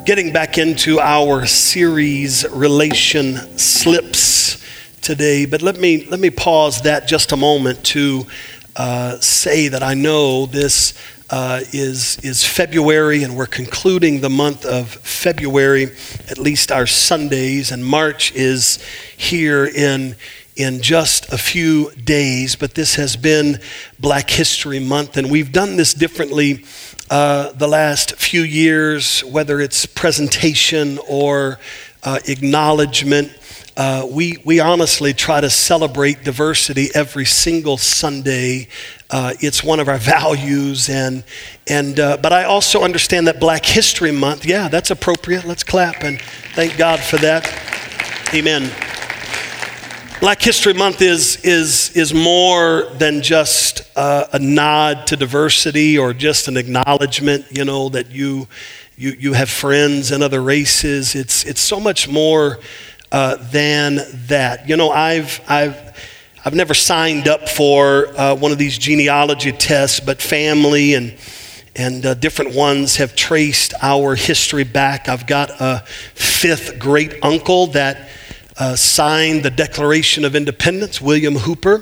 getting back into our series, Relation Slips, today. But let me pause that just a moment to say that I know this is February, and we're concluding the month of February, at least our Sundays, and March is here in just a few days. But this has been Black History Month, and we've done this differently the last few years, whether it's presentation or acknowledgement. We honestly try to celebrate diversity every single Sunday. It's one of our values, but I also understand that Black History Month, yeah, that's appropriate. Let's clap and thank God for that. Amen. Black History Month is more than just a nod to diversity or just an acknowledgement, that you have friends in other races. It's so much more than that. I've never signed up for one of these genealogy tests, but family and different ones have traced our history back. I've got a fifth great uncle that signed the Declaration of Independence, William Hooper.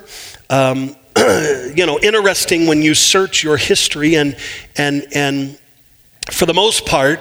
Interesting when you search your history, and for the most part,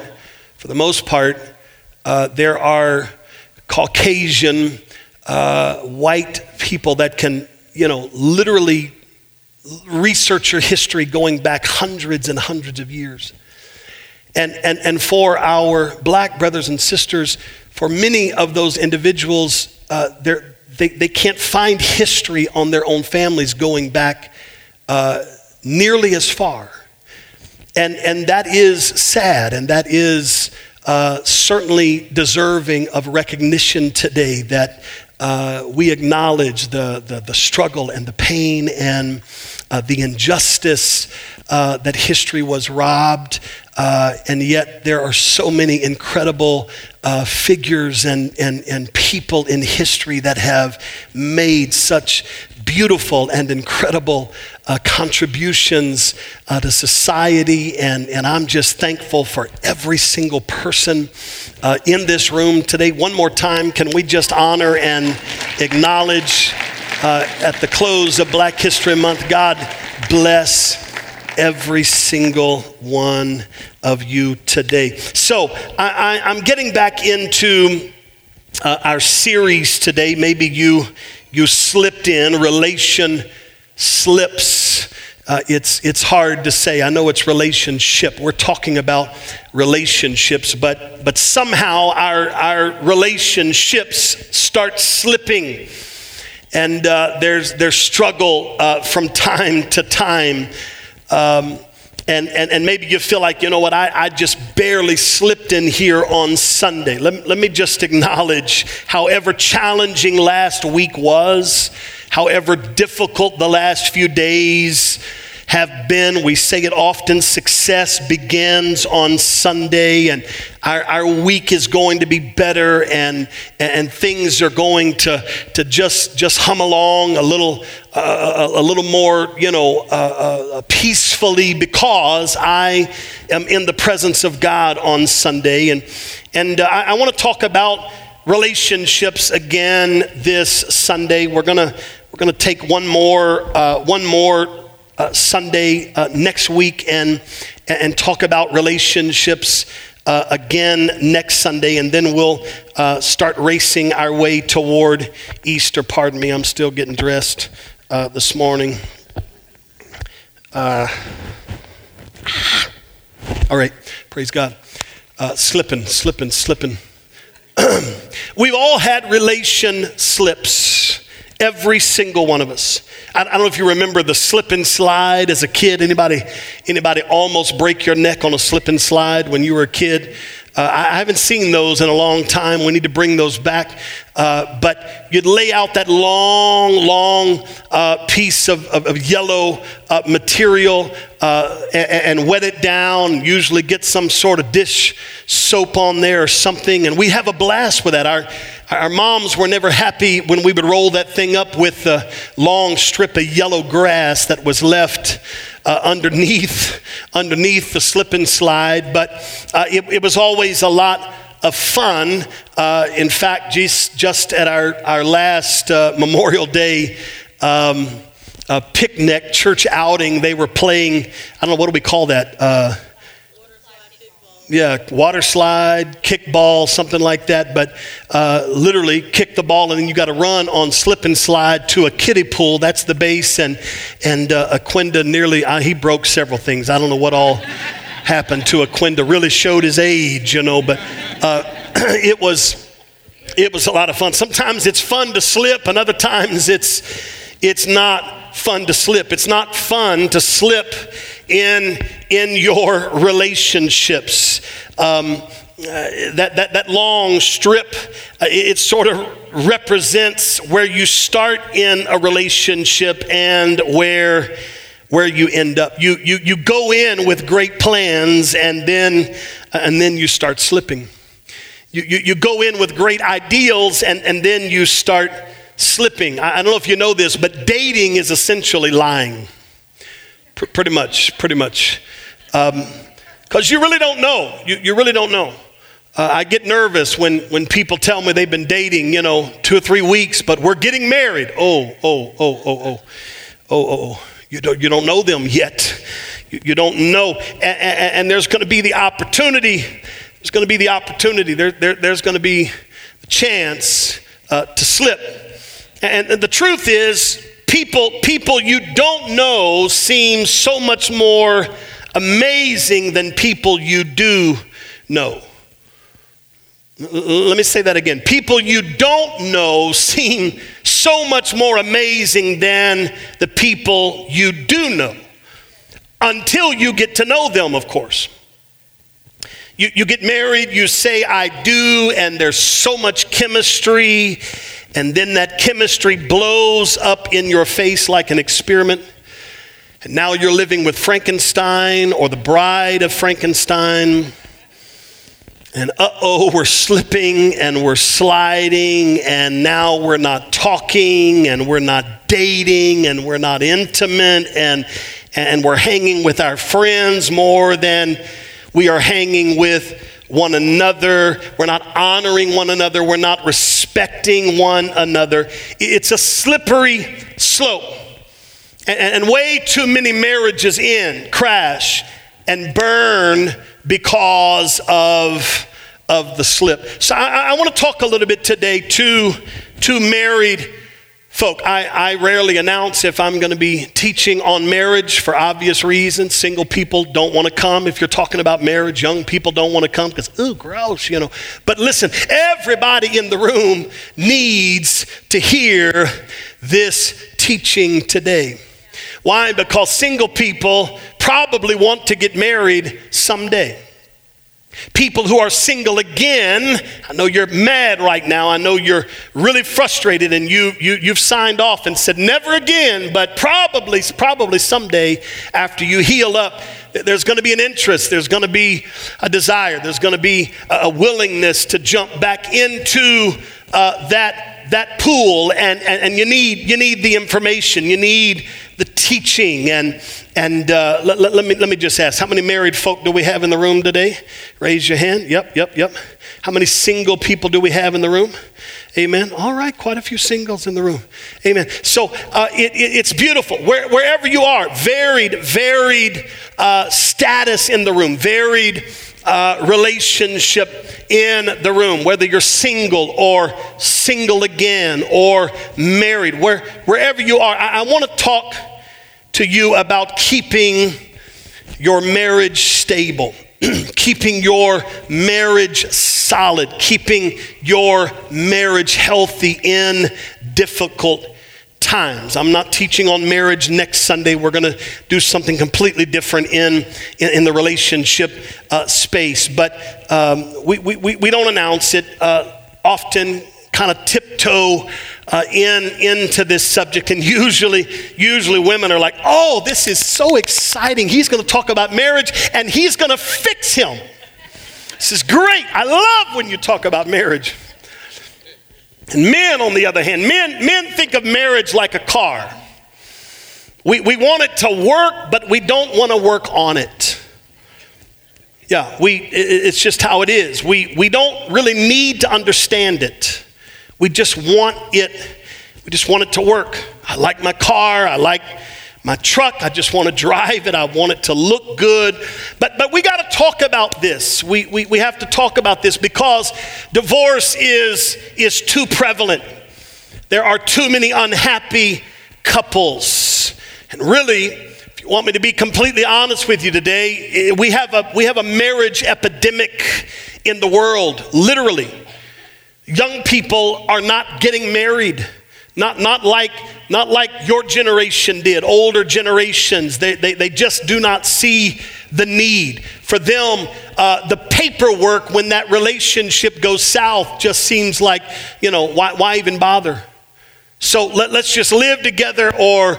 there are Caucasian white people that can, literally research your history going back hundreds and hundreds of years. And for our black brothers and sisters, for many of those individuals, they can't find history on their own families going back nearly as far. And that is sad, and that is certainly deserving of recognition today, that we acknowledge the struggle and the pain and the injustice that history was robbed, and yet there are so many incredible figures and people in history that have made such beautiful and incredible contributions to society, and I'm just thankful for every single person in this room today. One more time, can we just honor and acknowledge at the close of Black History Month, God bless every single one of you today. So I'm getting back into our series today. Maybe you slipped in, Relation Slips. It's hard to say. I know it's relationship. We're talking about relationships, but somehow our relationships start slipping, and there's struggle from time to time. And maybe you feel like, I just barely slipped in here on Sunday. Let me just acknowledge, however challenging last week was, however difficult the last few days have been, we say it often, success begins on Sunday, and our week is going to be better, and things are going to just hum along a little more, peacefully, because I am in the presence of God on Sunday, and I want to talk about relationships again this Sunday. We're gonna take one more Sunday next week and talk about relationships again next Sunday, and then we'll start racing our way toward Easter. Pardon me, I'm still getting dressed this morning. All right, praise God. Slipping. We've all had relation slips, every single one of us. I don't know if you remember the slip and slide as a kid. Anybody almost break your neck on a slip and slide when you were a kid? I haven't seen those in a long time. We need to bring those back. But you'd lay out that long piece of yellow material and wet it down, usually get some sort of dish soap on there or something, and we have a blast with that. Our moms were never happy when we would roll that thing up with the long strip of yellow grass that was left underneath the slip and slide. But it was always a lot of fun. In fact, just at our last Memorial Day picnic, church outing, they were playing, I don't know, what do we call that? Water slide, kickball, something like that. But literally kick the ball and then you got to run on slip and slide to a kiddie pool. That's the base. And Aquinda he broke several things. I don't know what all happened to Aquinda. Really showed his age, but it was a lot of fun. Sometimes it's fun to slip, and other times it's not fun to slip. It's not fun to slip in your relationships. That long strip, it sort of represents where you start in a relationship and where you end up. You go in with great plans and then you start slipping. You go in with great ideals and then you start slipping. I don't know if you know this, but dating is essentially lying. Pretty much. Because you really don't know. You really don't know. I get nervous when people tell me they've been dating, 2 or 3 weeks, but we're getting married. Oh. You don't know them yet. You don't know. And there's going to be the opportunity. There's going to be the opportunity. There's going to be a chance to slip. And the truth is, people you don't know seem so much more amazing than people you do know. Let me say that again. People you don't know seem so much more amazing than the people you do know. Until you get to know them, of course. You get married, you say, I do, and there's so much chemistry, and then that chemistry blows up in your face like an experiment. And now you're living with Frankenstein or the bride of Frankenstein. And we're slipping and we're sliding, and now we're not talking and we're not dating and we're not intimate, and we're hanging with our friends more than we are hanging with one another. We're not honoring one another. We're not respecting one another. It's a slippery slope. And way too many marriages crash and burn because of the slip. So I want to talk a little bit today to married folk. I rarely announce if I'm going to be teaching on marriage for obvious reasons. Single people don't want to come if you're talking about marriage. Young people don't want to come because, gross, But listen, everybody in the room needs to hear this teaching today. Why? Because single people probably want to get married someday. People who are single again, I know you're mad right now. I know you're really frustrated, and you've signed off and said never again, but probably someday after you heal up, there's going to be an interest, there's going to be a desire, there's going to be a willingness to jump back into that pool, and you need the information, you need the teaching, and let me just ask, how many married folk do we have in the room today? Raise your hand. Yep. How many single people do we have in the room? Amen. All right, quite a few singles in the room. Amen. So it's beautiful. Wherever you are, varied status in the room, varied relationship in the room, whether you're single or single again or married, wherever you are. I want to talk to you about keeping your marriage stable, keeping your marriage solid, keeping your marriage healthy in difficult times. I'm not teaching on marriage next Sunday. We're going to do something completely different in the relationship space. But we don't announce it. Often kind of tiptoe into this subject, and usually women are like, oh, this is so exciting. He's going to talk about marriage and he's going to fix him. This is great. I love when you talk about marriage. And men, on the other hand, men think of marriage like a car. We want it to work, but we don't want to work on it. Yeah, it's just how it is. We don't really need to understand it. We just want it to work. I like my car, I like my truck, I just want to drive it, I want it to look good. But we got to talk about this. We have to talk about this because divorce is too prevalent. There are too many unhappy couples. And really, if you want me to be completely honest with you today, we have a marriage epidemic in the world, literally. Young people are not getting married. Not like your generation did, older generations. They just do not see the need. For them, the paperwork when that relationship goes south just seems like, why even bother? So let's just live together or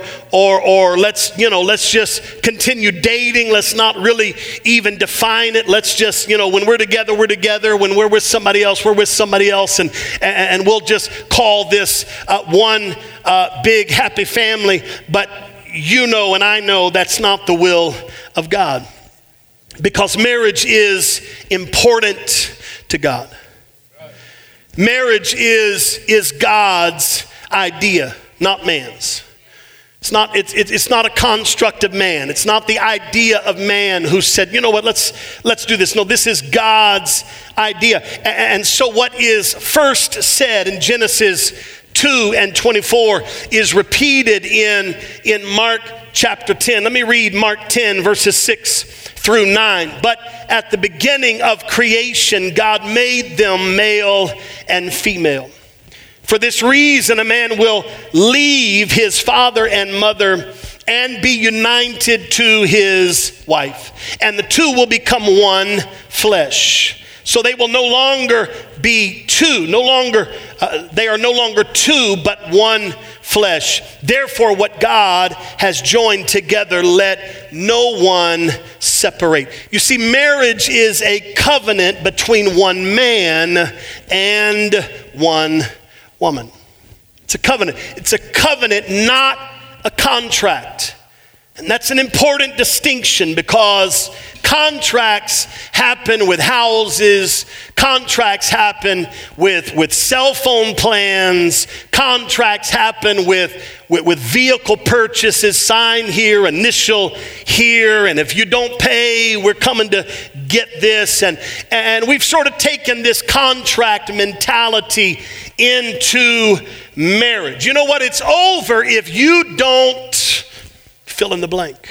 let's just continue dating. Let's not really even define it. Let's just, when we're together, we're together. When we're with somebody else, we're with somebody else. And we'll just call this one big happy family. But and I know that's not the will of God. Because marriage is important to God. Marriage is God's idea, not man's. It's not a construct of man. It's not the idea of man who said, let's do this. No, this is God's idea. And so what is first said in Genesis 2:24 is repeated in Mark chapter 10. Let me read Mark 10 verses 6-9. But at the beginning of creation, God made them male and female. For this reason, a man will leave his father and mother and be united to his wife. And the two will become one flesh. So they will no longer be two. They are no longer two, but one flesh. Therefore, what God has joined together, let no one separate. You see, marriage is a covenant between one man and one woman. It's a covenant. It's a covenant, not a contract. And that's an important distinction because contracts happen with houses, contracts happen with cell phone plans, contracts happen with vehicle purchases, sign here, initial here, and if you don't pay, we're coming to get this. And we've sort of taken this contract mentality into marriage. You know what? It's over if you don't fill in the blank.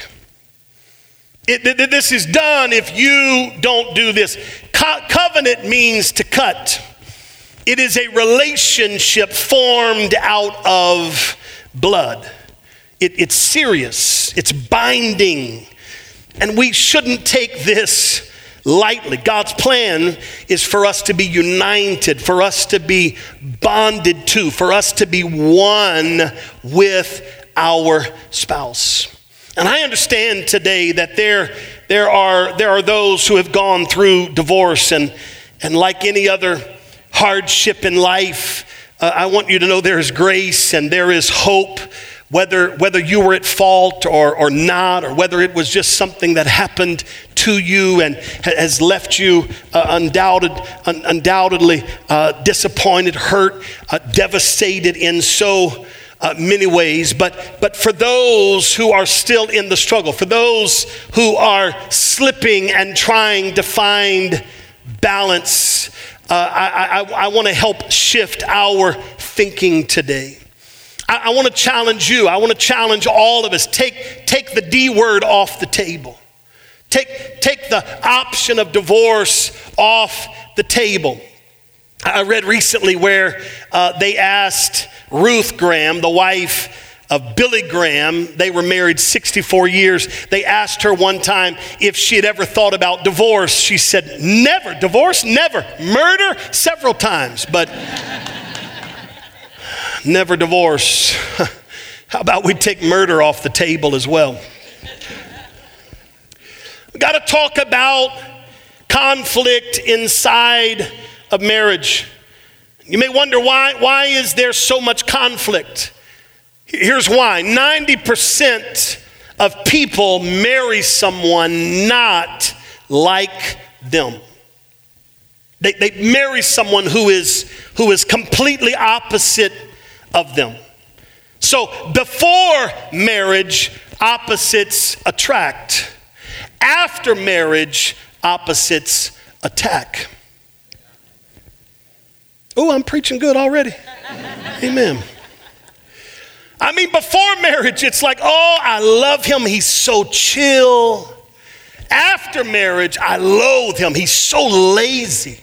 This is done if you don't do this. Covenant means to cut. It is a relationship formed out of blood. It's serious. It's binding. And we shouldn't take this lightly. God's plan is for us to be united, for us to be bonded to, for us to be one with our spouse. And I understand today that there are those who have gone through divorce and like any other hardship in life, I want you to know there is grace and there is hope, whether you were at fault or not, or whether it was just something that happened to you and has left you undoubtedly disappointed, hurt, devastated in so many ways, but for those who are still in the struggle, for those who are slipping and trying to find balance, I want to help shift our thinking today. I want to challenge you. I want to challenge all of us. Take the D word off the table. Take the option of divorce off the table. I read recently where they asked Ruth Graham, the wife of Billy Graham, they were married 64 years. They asked her one time if she had ever thought about divorce. She said, never. Divorce? Never. Murder? Several times, but never divorce. How about we take murder off the table as well? We've got to talk about conflict inside of marriage. You may wonder why is there so much conflict? Here's why. 90% of people marry someone not like them. They marry someone who is completely opposite of them. So before marriage, opposites attract. After marriage, opposites attack. Oh, I'm preaching good already. Amen. I mean, before marriage, it's like, oh, I love him. He's so chill. After marriage, I loathe him. He's so lazy.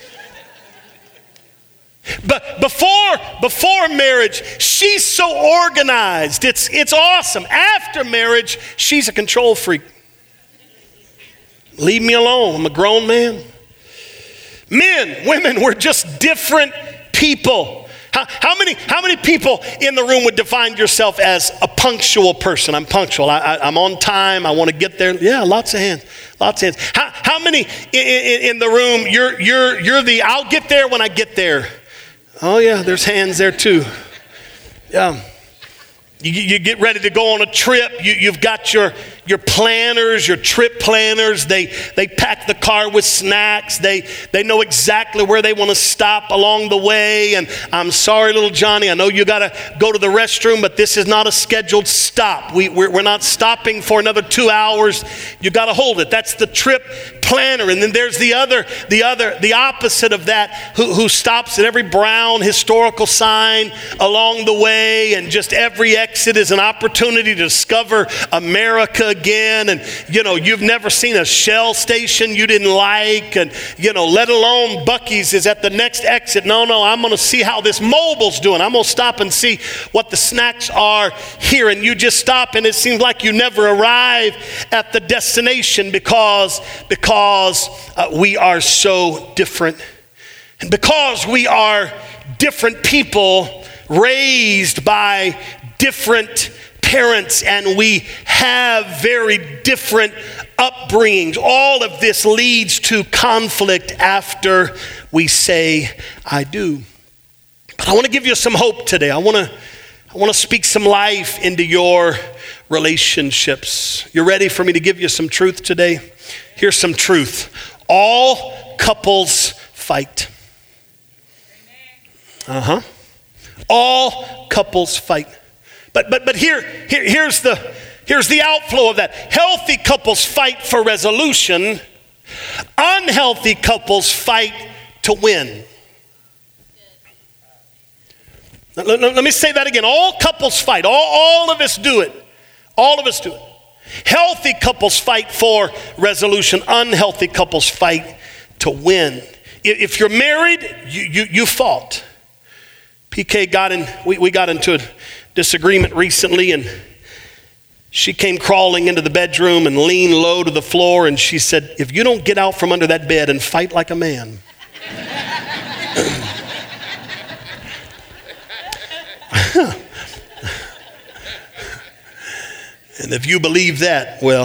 But before marriage, she's so organized. It's awesome. After marriage, she's a control freak. Leave me alone. I'm a grown man. Men, women, we're just different people. How many people in the room would define yourself as a punctual person? I'm punctual. I'm on time. I want to get there. Yeah, lots of hands. Lots of hands. How many in the room? You're the I'll get there when I get there. Oh yeah, there's hands there too. Yeah. You get ready to go on a trip. You've got your planners, your trip planners. They pack the car with snacks. They know exactly where they want to stop along the way. And I'm sorry, little Johnny, I know you got to go to the restroom, but this is not a scheduled stop. We're not stopping for another 2 hours. You got to hold it. That's the trip planner. And then there's the opposite of that, who stops at every brown historical sign along the way, and just every exit is an opportunity to discover America again. And you've never seen a Shell station you didn't like, and let alone Buc-ee's is at the next exit. No, I'm going to see how this Mobil's doing. I'm going to stop and see what the snacks are here. And you just stop, and it seems like you never arrive at the destination because we are so different. And because we are different people raised by different parents, and we have very different upbringings, all of this leads to conflict after we say, I do. But I want to give you some hope today. I want to speak some life into your relationships. You ready for me to give you some truth today? Here's some truth. All couples fight. All couples fight. But here's the outflow of that. Healthy couples fight for resolution. Unhealthy couples fight to win. Let me say that again. All couples fight. All of us do it. All of us do it. Healthy couples fight for resolution. Unhealthy couples fight to win. If you're married, you fought. PK we got into a disagreement recently, and she came crawling into the bedroom and leaned low to the floor, and she said, if you don't get out from under that bed and fight like a man. And if you believe that, well,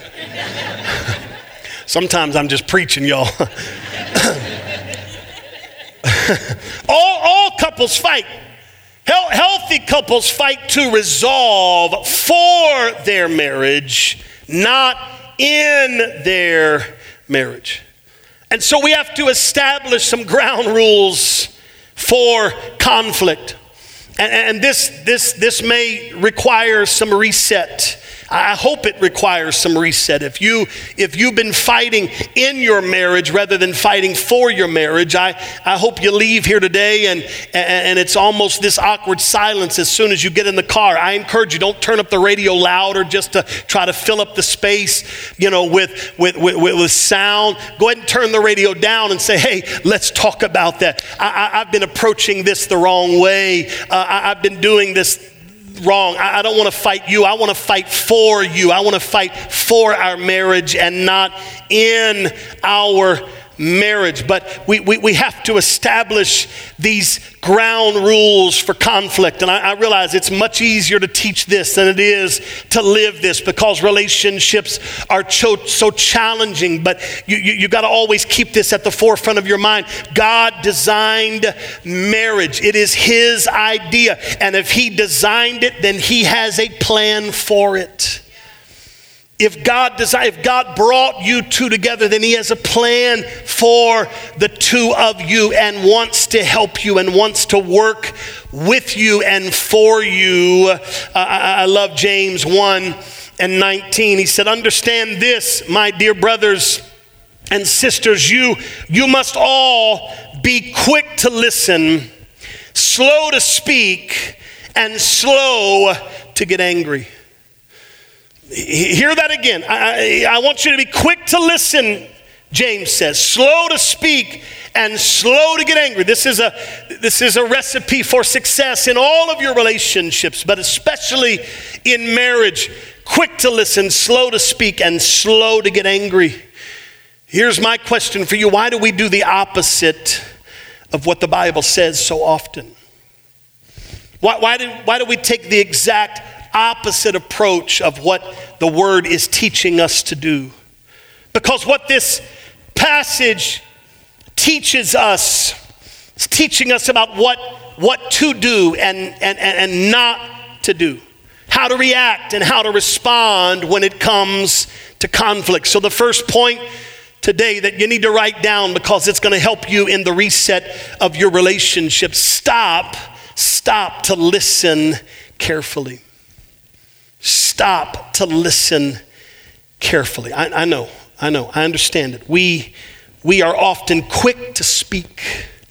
sometimes I'm just preaching, y'all. All couples fight. Healthy couples fight to resolve for their marriage, not in their marriage. And so we have to establish some ground rules for conflict. And this may require some reset. I hope it requires some reset. If you've been fighting in your marriage rather than fighting for your marriage, I hope you leave here today and it's almost this awkward silence as soon as you get in the car. I encourage you, don't turn up the radio louder just to try to fill up the space, with sound. Go ahead and turn the radio down and say, hey, let's talk about that. I've been approaching this the wrong way. I've been doing this wrong. I don't want to fight you. I want to fight for you. I want to fight for our marriage and not in our marriage. But we have to establish these ground rules for conflict. And I realize it's much easier to teach this than it is to live this, because relationships are so challenging. But you got to always keep this at the forefront of your mind. God designed marriage. It is his idea. And if he designed it, then he has a plan for it. If God brought you two together, then he has a plan for the two of you and wants to help you and wants to work with you and for you. I love James 1:19. He said, understand this, my dear brothers and sisters, you must all be quick to listen, slow to speak, and slow to get angry. Hear that again. I want you to be quick to listen, James says, slow to speak and slow to get angry. This is a recipe for success in all of your relationships, but especially in marriage. Quick to listen, slow to speak, and slow to get angry. Here's my question for you. Why do we do the opposite of what the Bible says so often? Why do we take the exact opposite approach of what the word is teaching us to do? Because what this passage teaches us, it's teaching us about what to do and not to do, how to react and how to respond when it comes to conflict. So the first point today that you need to write down, because it's going to help you in the reset of your relationship: stop to listen carefully. Stop to listen carefully. I know, I understand it. We are often quick to speak.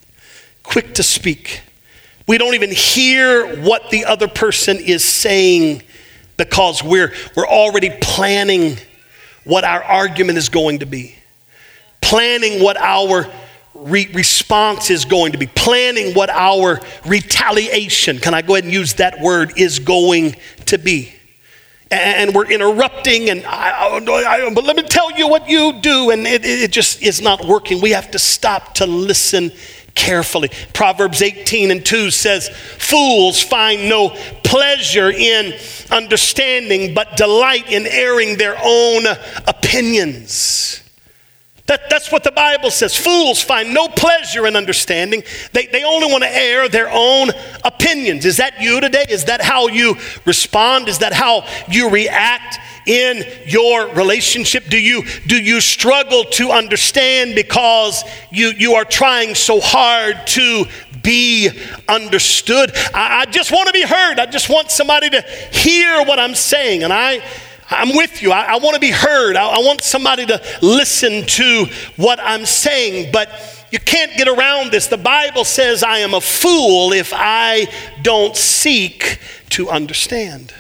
We don't even hear what the other person is saying, because we're already planning what our argument is going to be, planning what our response is going to be, planning what our retaliation, can I go ahead and use that word, is going to be. And we're interrupting, and but let me tell you what you do, and it just is not working. We have to stop to listen carefully. Proverbs 18:2 says, fools find no pleasure in understanding, but delight in airing their own opinions. That's what the Bible says. Fools find no pleasure in understanding. They only want to air their own opinions. Is that you today? Is that how you respond? Is that how you react in your relationship? Do you struggle to understand because you are trying so hard to be understood? I just want to be heard. I just want somebody to hear what I'm saying. And I'm with you. I want to be heard. I want somebody to listen to what I'm saying. But you can't get around this. The Bible says I am a fool if I don't seek to understand.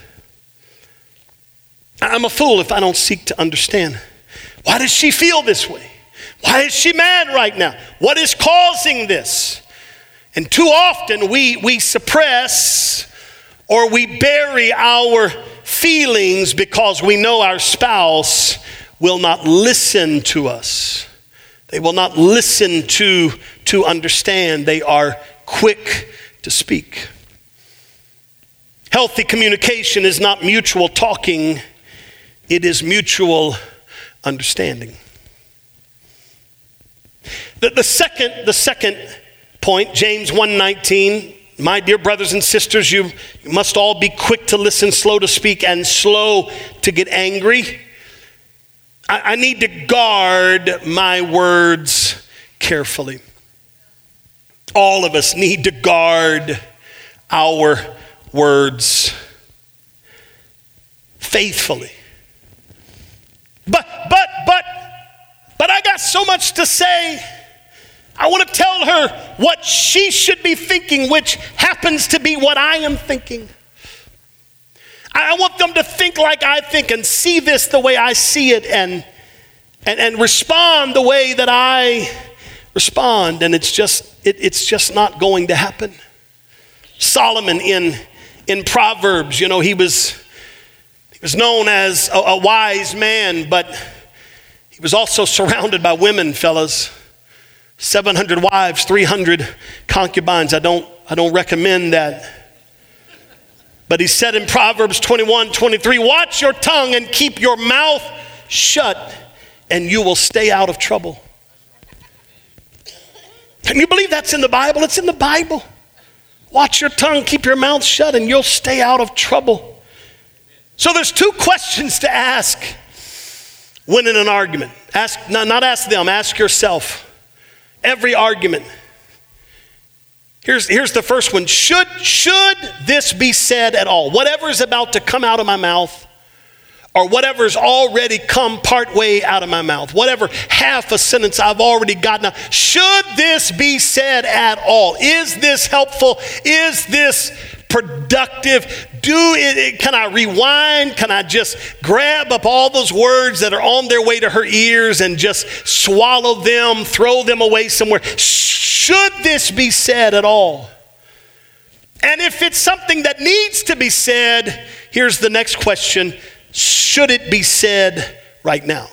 I'm a fool if I don't seek to understand. Why does she feel this way? Why is she mad right now? What is causing this? And too often we suppress or we bury our feelings because we know our spouse will not listen to us. They will not listen to understand. They are quick to speak. Healthy communication is not mutual talking. It is mutual understanding. The second point, James 1:19, my dear brothers and sisters, you must all be quick to listen, slow to speak, and slow to get angry. I need to guard my words carefully. All of us need to guard our words faithfully. But I got so much to say. I want to tell her what she should be thinking, which happens to be what I am thinking. I want them to think like I think and see this the way I see it and respond the way that I respond. And it's just not going to happen. Solomon in Proverbs, he was known as a wise man, but he was also surrounded by women, fellas. 700 wives, 300 concubines. I don't recommend that. But he said in Proverbs 21:23, watch your tongue and keep your mouth shut, and you will stay out of trouble. Can you believe that's in the Bible? It's in the Bible. Watch your tongue, keep your mouth shut, and you'll stay out of trouble. So there's two questions to ask when in an argument. Not ask them, ask yourself. Every argument. Here's the first one. Should this be said at all? Whatever is about to come out of my mouth, or whatever's already come part way out of my mouth, whatever half a sentence I've already gotten out, should this be said at all? Is this helpful? Is this productive? Can I rewind? Can I just grab up all those words that are on their way to her ears and just swallow them, throw them away somewhere? Should this be said at all? And if it's something that needs to be said, here's the next question. Should it be said right now?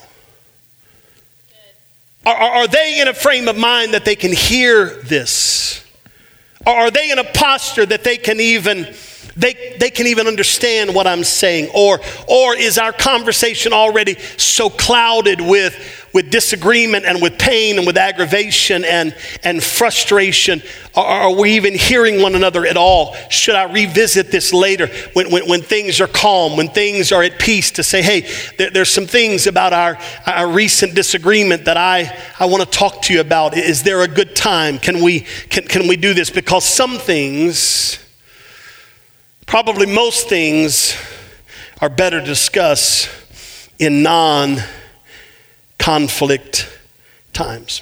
Are they in a frame of mind that they can hear this? Or are they in a posture that they can even understand what I'm saying? Or is our conversation already so clouded with disagreement and with pain and with aggravation and frustration? Are we even hearing one another at all? Should I revisit this later when things are calm, when things are at peace, to say, hey, there's some things about our recent disagreement that I want to talk to you about. Is there a good time? Can we do this? Because some things, probably most things, are better to discuss in non-conflict times.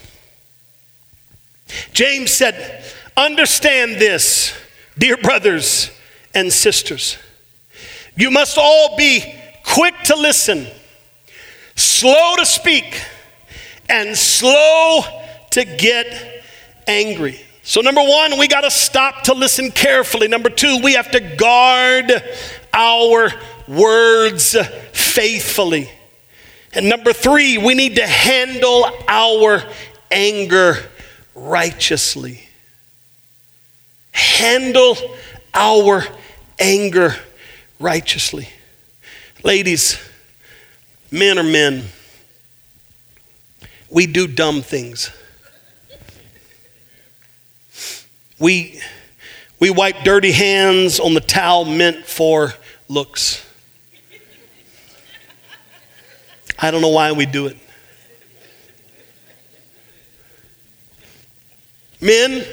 James said, understand this, dear brothers and sisters. You must all be quick to listen, slow to speak, and slow to get angry. So number one, we got to stop to listen carefully. Number two, we have to guard our words faithfully. And number three, we need to handle our anger righteously. Handle our anger righteously. Ladies, men are men. We do dumb things. We wipe dirty hands on the towel meant for looks. I don't know why we do it. Men,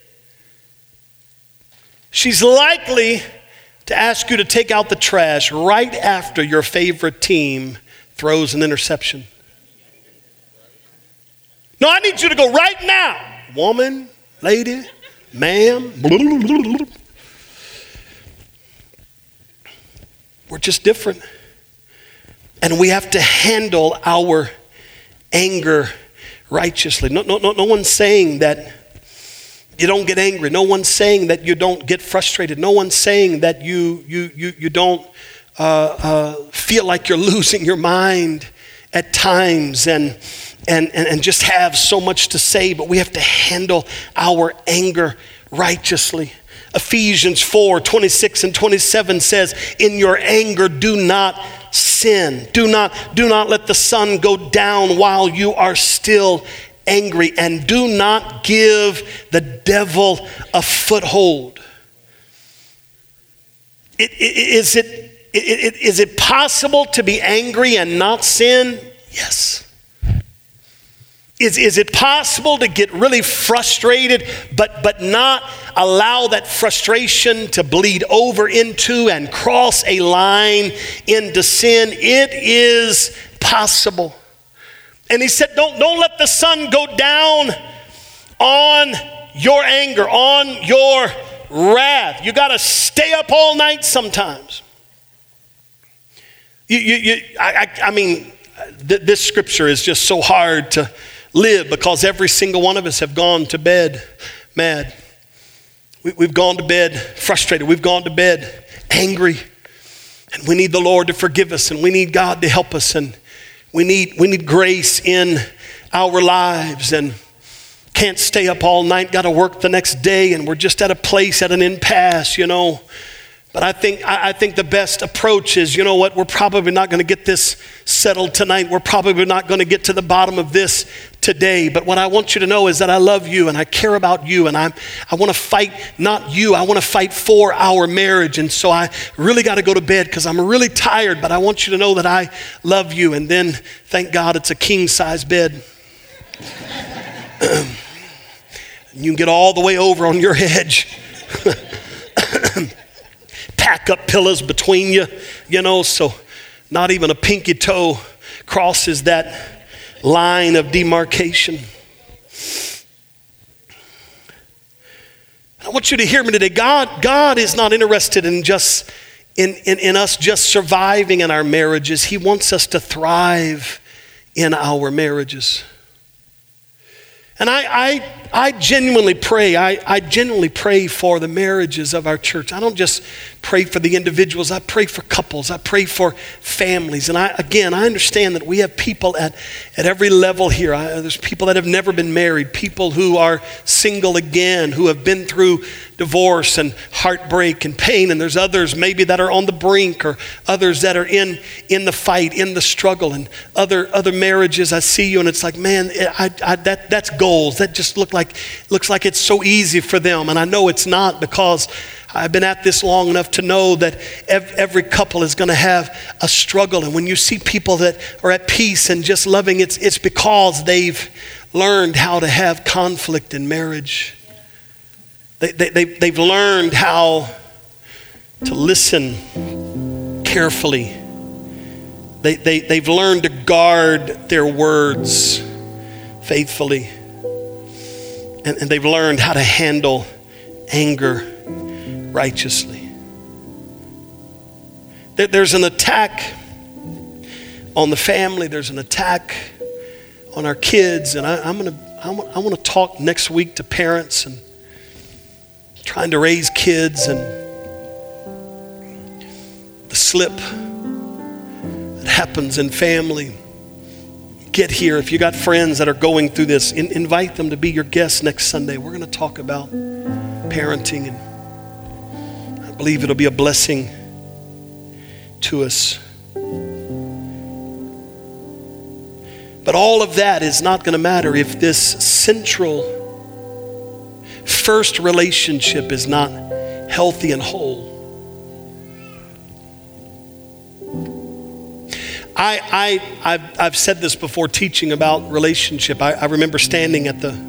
she's likely to ask you to take out the trash right after your favorite team throws an interception. No, I need you to go right now. Woman, lady, ma'am. We're just different. And we have to handle our anger righteously. No one's saying that you don't get angry. No one's saying that you don't get frustrated. No one's saying that you don't feel like you're losing your mind at times and just have so much to say, but we have to handle our anger righteously. Ephesians 4:26 and 27 says, in your anger, do not sin. Do not let the sun go down while you are still angry, and do not give the devil a foothold. Is it possible to be angry and not sin? Yes. Is it possible to get really frustrated but not allow that frustration to bleed over into and cross a line into sin? It is possible. And he said, don't let the sun go down on your anger, on your wrath. You got to stay up all night sometimes. I mean, this scripture is just so hard to live because every single one of us have gone to bed mad. We've gone to bed frustrated. We've gone to bed angry. And we need the Lord to forgive us, and we need God to help us, and we need grace in our lives. And can't stay up all night, got to work the next day, and we're just at a place at an impasse, you know. But I think the best approach is, you know what, we're probably not going to get this settled tonight. We're probably not going to get to the bottom of this today. But what I want you to know is that I love you and I care about you, and I want to fight, not you, I want to fight for our marriage. And so I really got to go to bed because I'm really tired, but I want you to know that I love you. And then, thank God, it's a king-size bed. You can get all the way over on your edge. Pack up pillows between you, you know, so not even a pinky toe crosses that line of demarcation. I want you to hear me today. God is not interested in just in us just surviving in our marriages. He wants us to thrive in our marriages. And I genuinely pray. I genuinely pray for the marriages of our church. I don't just pray for the individuals. I pray for couples. I pray for families. And I understand that we have people at every level here. There's people that have never been married, people who are single again, who have been through divorce and heartbreak and pain. And there's others maybe that are on the brink, or others that are in the fight, in the struggle. And other marriages, I see you and it's like, man, that's goals. That just looks like it's so easy for them. And I know it's not, because I've been at this long enough to know that every couple is going to have a struggle. And when you see people that are at peace and just loving, it's because they've learned how to have conflict in marriage. They've learned how to listen carefully. They've learned to guard their words faithfully. And they've learned how to handle anger righteously. There's an attack on the family. There's an attack on our kids. And I want to talk next week to parents and trying to raise kids, and the slip that happens in family. Get here. If you got friends that are going through this, invite them to be your guests next Sunday. We're going to talk about parenting, and I believe it'll be a blessing to us. But all of that is not going to matter if this central first relationship is not healthy and whole. I've said this before teaching about relationship. I remember standing at the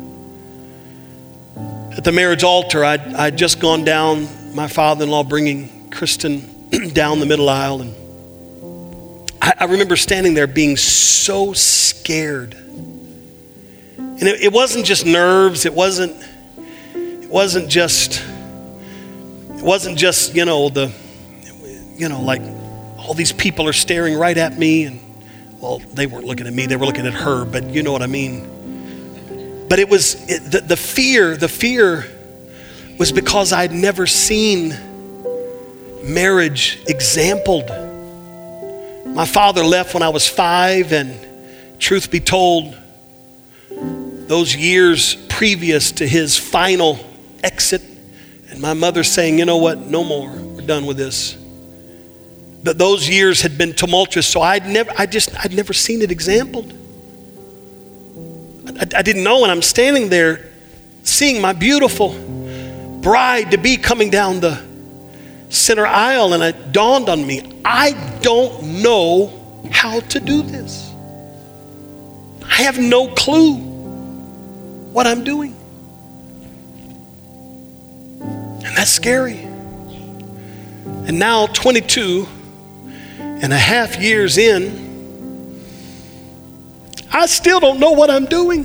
marriage altar. I'd just gone down, my father-in-law bringing Kristen down the middle aisle, and I remember standing there being so scared. And it wasn't just nerves. It wasn't just like all these people are staring right at me, and well, they weren't looking at me, they were looking at her, but you know what I mean. But the fear was because I'd never seen marriage exampled. My father left when I was 5, and truth be told, those years previous to his final exit, and my mother saying, you know what, no more, we're done with this. But those years had been tumultuous, so I'd never seen it exampled. I didn't know, and I'm standing there seeing my beautiful bride to be coming down the center aisle, and it dawned on me, I don't know how to do this. I have no clue what I'm doing. And that's scary. And now 22 and a half years in, I still don't know what I'm doing.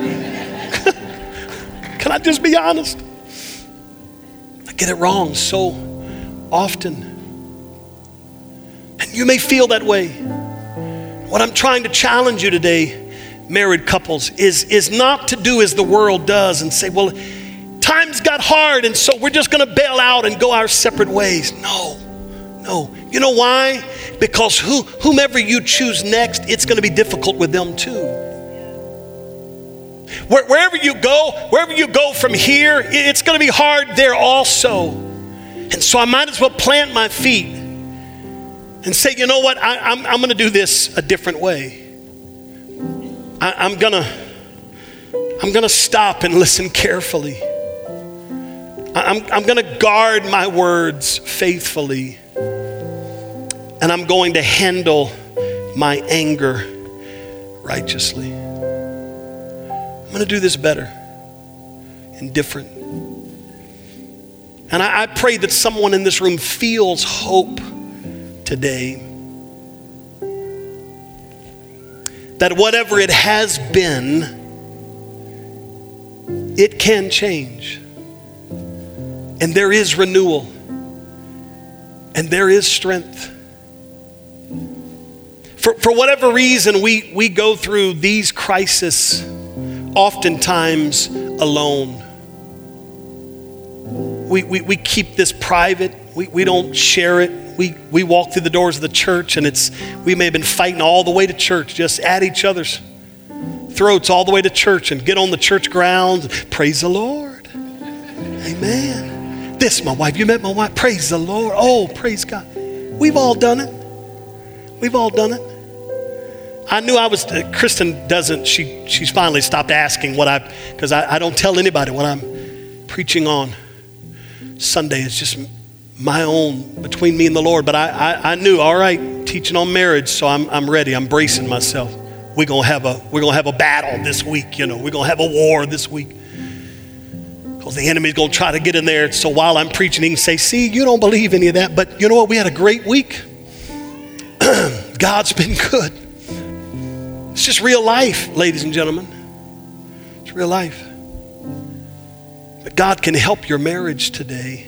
Can I just be honest? I get it wrong so often. And you may feel that way. What I'm trying to challenge you today, married couples, is not to do as the world does and say, well, times got hard and so we're just going to bail out and go our separate ways. No. You know why? Because whomever you choose next, it's going to be difficult with them too. Wherever you go from here, it's going to be hard there also. And so I might as well plant my feet and say, you know what, I'm going to do this a different way. I'm going to stop and listen carefully. I'm going to guard my words faithfully. And I'm going to handle my anger righteously. I'm going to do this better and different. And I pray that someone in this room feels hope today. That whatever it has been, it can change. And there is renewal. And there is strength. For whatever reason, we go through these crises oftentimes alone. We keep this private. We don't share it. We walk through the doors of the church and we may have been fighting all the way to church, just at each other's throats all the way to church, and get on the church grounds. Praise the Lord. Amen. This, my wife, you met my wife. Praise the Lord. Oh, praise God. We've all done it. We've all done it. I knew Kristen doesn't, she's finally stopped asking because I don't tell anybody what I'm preaching on Sunday. It's just my own, between me and the Lord. But I knew, all right, teaching on marriage, so I'm ready. I'm bracing myself. We're gonna have a battle this week, We're gonna have a war this week. Because the enemy's gonna try to get in there. So while I'm preaching, he can say, see, you don't believe any of that. But you know what? We had a great week. God's been good. It's just real life, ladies and gentlemen. It's real life. But God can help your marriage today.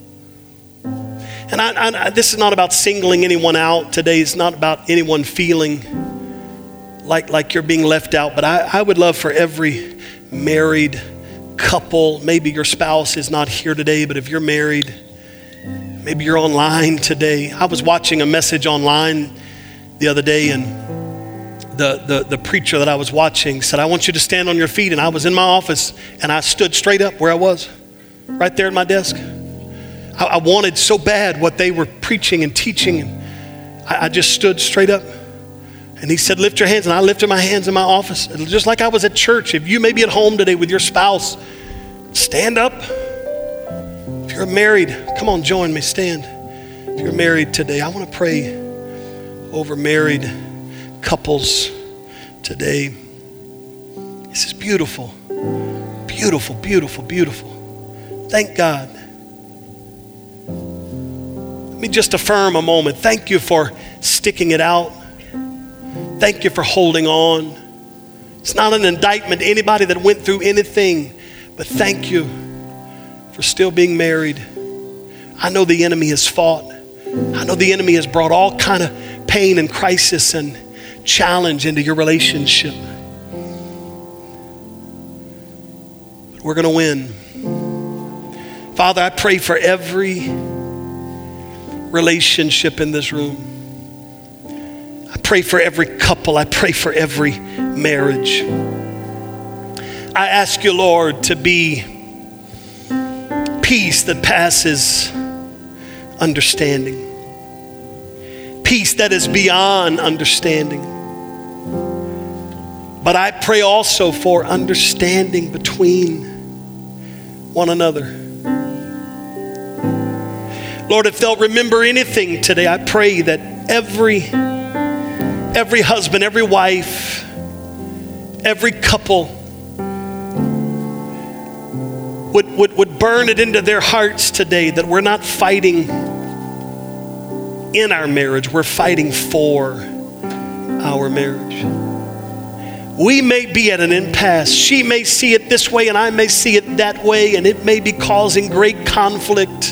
And this is not about singling anyone out today. It's not about anyone feeling like you're being left out. But I would love for every married couple, maybe your spouse is not here today, but if you're married, maybe you're online today. I was watching a message online the other day, and the preacher that I was watching said, I want you to stand on your feet. And I was in my office and I stood straight up where I was, right there at my desk. I wanted so bad what they were preaching and teaching. And I just stood straight up. And he said, lift your hands. And I lifted my hands in my office, just like I was at church. If you may be at home today with your spouse, stand up. If you're married, come on, join me, stand. If you're married today, I want to pray over married couples today. This is beautiful, beautiful, beautiful, beautiful. Thank God. Let me just affirm a moment. Thank you for sticking it out. Thank you for holding on. It's not an indictment to anybody that went through anything, but thank you for still being married. I know the enemy has fought. I know the enemy has brought all kind of pain and crisis and challenge into your relationship. But we're going to win. Father, I pray for every relationship in this room. I pray for every couple. I pray for every marriage. I ask you, Lord, to be peace that passes understanding. Peace that is beyond understanding. But I pray also for understanding between one another. Lord, if they'll remember anything today, I pray that every husband, every wife, every couple would burn it into their hearts today that we're not fighting in our marriage, we're fighting for our marriage. We may be at an impasse. She may see it this way and I may see it that way, and it may be causing great conflict.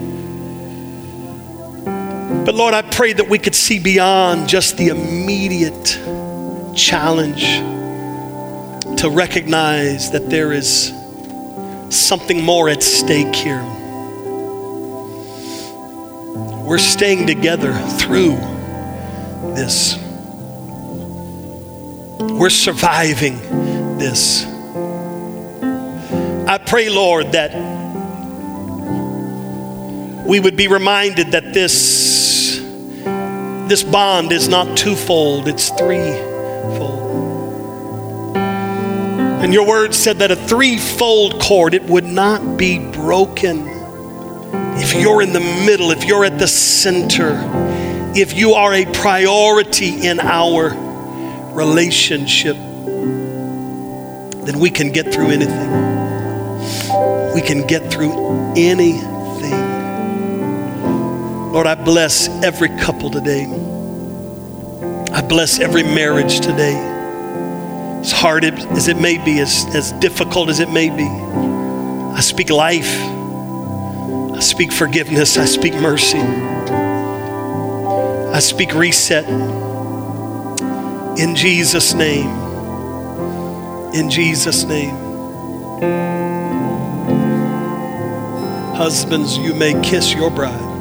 But Lord, I pray that we could see beyond just the immediate challenge to recognize that there is something more at stake here. We're staying together through this. We're surviving this. I pray, Lord, that we would be reminded that this bond is not twofold, it's threefold. And your word said that a threefold cord, it would not be broken. If you're in the middle, if you're at the center, if you are a priority in our relationship, then we can get through anything. We can get through anything. Lord, I bless every couple today. I bless every marriage today. As hard as it may be, as difficult as it may be, I speak life. I speak forgiveness. I speak mercy. I speak reset. In Jesus' name. In Jesus' name. Husbands, you may kiss your bride.